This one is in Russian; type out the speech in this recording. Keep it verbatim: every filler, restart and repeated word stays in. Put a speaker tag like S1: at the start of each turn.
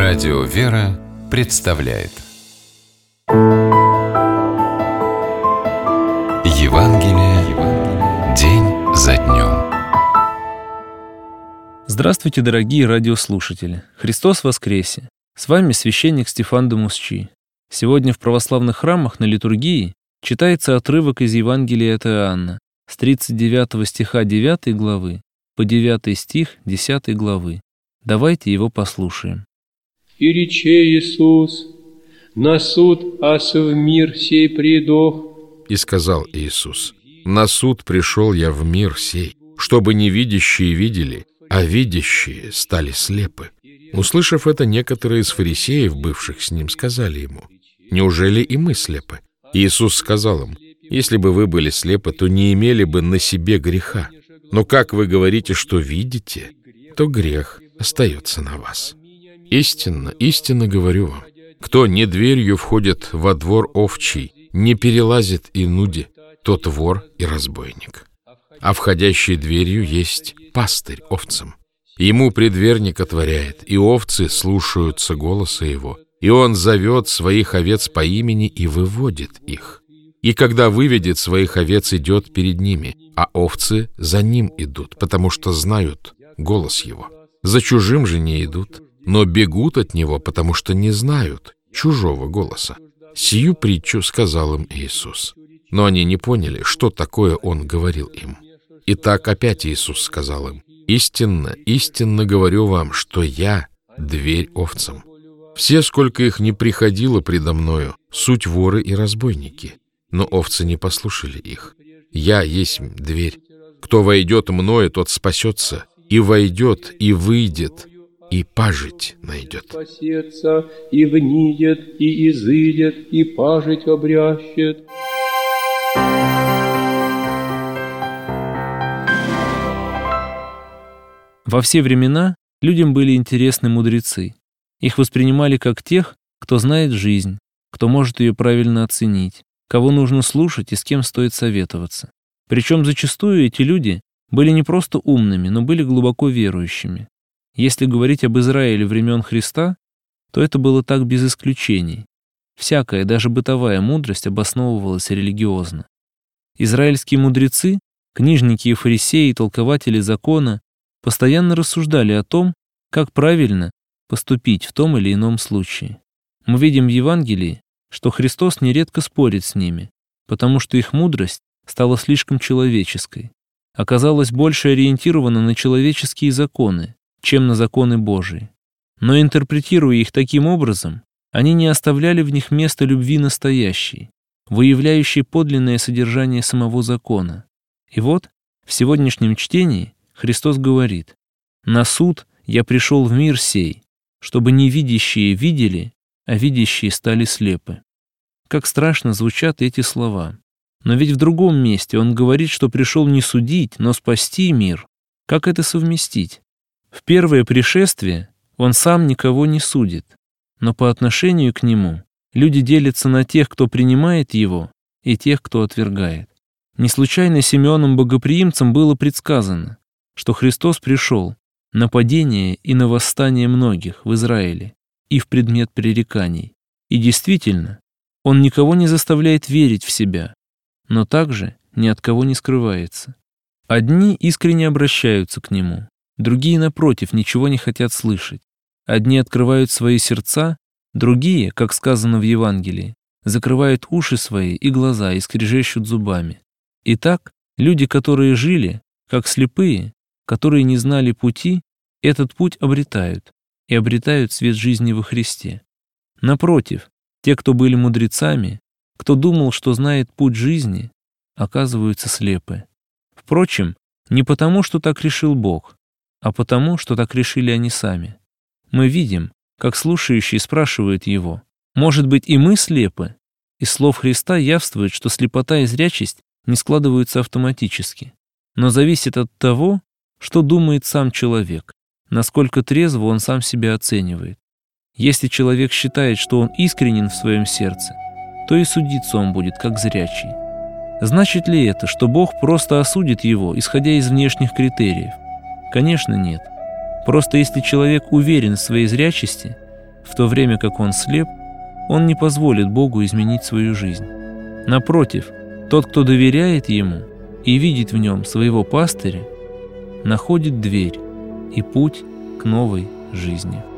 S1: Радио «Вера» представляет Евангелие день за днем.
S2: Здравствуйте, дорогие радиослушатели! Христос воскресе! С вами священник Стефан де Мусчи. Сегодня в православных храмах на литургии читается отрывок из Евангелия от Иоанна с тридцать девятого стиха девятой главы по девятый стих десятой главы. Давайте его послушаем.
S3: «И рече Иисус, на суд ас в мир сей придох».
S4: И сказал Иисус: «На суд пришел я в мир сей, чтобы невидящие видели, а видящие стали слепы». Услышав это, некоторые из фарисеев, бывших с ним, сказали ему: «Неужели и мы слепы?» Иисус сказал им: «Если бы вы были слепы, то не имели бы на себе греха. Но как вы говорите, что видите, то грех остается на вас. Истинно, истинно говорю вам, кто не дверью входит во двор овчий, не перелазит и нуди, тот вор и разбойник. А входящий дверью есть пастырь овцам. Ему предверник отворяет, и овцы слушаются голоса его, и он зовет своих овец по имени и выводит их. И когда выведет своих овец, идет перед ними, а овцы за ним идут, потому что знают голос его. За чужим же не идут, но бегут от него, потому что не знают чужого голоса. Сию притчу сказал им Иисус. Но они не поняли, что такое Он говорил им. Итак, опять Иисус сказал им: «Истинно, истинно говорю вам, что Я — дверь овцам. Все, сколько их не приходило предо Мною, суть воры и разбойники, но овцы не послушали их. Я есть дверь. Кто войдет Мною, тот спасется, и войдет, и выйдет, и пажить найдет».
S3: Спасется, и вниет, и изыдет, и пажить обрящет.
S2: Во все времена людям были интересны мудрецы. Их воспринимали как тех, кто знает жизнь, кто может ее правильно оценить, кого нужно слушать и с кем стоит советоваться. Причем зачастую эти люди были не просто умными, но были глубоко верующими. Если говорить об Израиле времен Христа, то это было так без исключений. Всякая, даже бытовая мудрость обосновывалась религиозно. Израильские мудрецы, книжники и фарисеи, толкователи закона, постоянно рассуждали о том, как правильно поступить в том или ином случае. Мы видим в Евангелии, что Христос нередко спорит с ними, потому что их мудрость стала слишком человеческой, оказалась больше ориентирована на человеческие законы, чем на законы Божии. Но интерпретируя их таким образом, они не оставляли в них места любви настоящей, выявляющей подлинное содержание самого закона. И вот в сегодняшнем чтении Христос говорит: «На суд я пришел в мир сей, чтобы невидящие видели, а видящие стали слепы». Как страшно звучат эти слова. Но ведь в другом месте Он говорит, что пришел не судить, но спасти мир. Как это совместить? В первое пришествие Он сам никого не судит, но по отношению к Нему люди делятся на тех, кто принимает Его, и тех, кто отвергает. Не случайно Симеоном Богоприимцем было предсказано, что Христос пришел на падение и на восстание многих в Израиле и в предмет пререканий. И действительно, Он никого не заставляет верить в себя, но также ни от кого не скрывается. Одни искренне обращаются к Нему, другие, напротив, ничего не хотят слышать. Одни открывают свои сердца, другие, как сказано в Евангелии, закрывают уши свои и глаза и скрежещут зубами. Итак, люди, которые жили, как слепые, которые не знали пути, этот путь обретают, и обретают свет жизни во Христе. Напротив, те, кто были мудрецами, кто думал, что знает путь жизни, оказываются слепы. Впрочем, не потому, что так решил Бог, а потому, что так решили они сами. Мы видим, как слушающие спрашивают Его: «Может быть, и мы слепы?» Из слов Христа явствует, что слепота и зрячесть не складываются автоматически, но зависит от того, что думает сам человек, насколько трезво он сам себя оценивает. Если человек считает, что он искренен в своем сердце, то и судиться он будет как зрячий. Значит ли это, что Бог просто осудит его, исходя из внешних критериев? Конечно, нет. Просто если человек уверен в своей зрячести, в то время как он слеп, он не позволит Богу изменить свою жизнь. Напротив, тот, кто доверяет Ему и видит в нем своего пастыря, находит дверь и путь к новой жизни.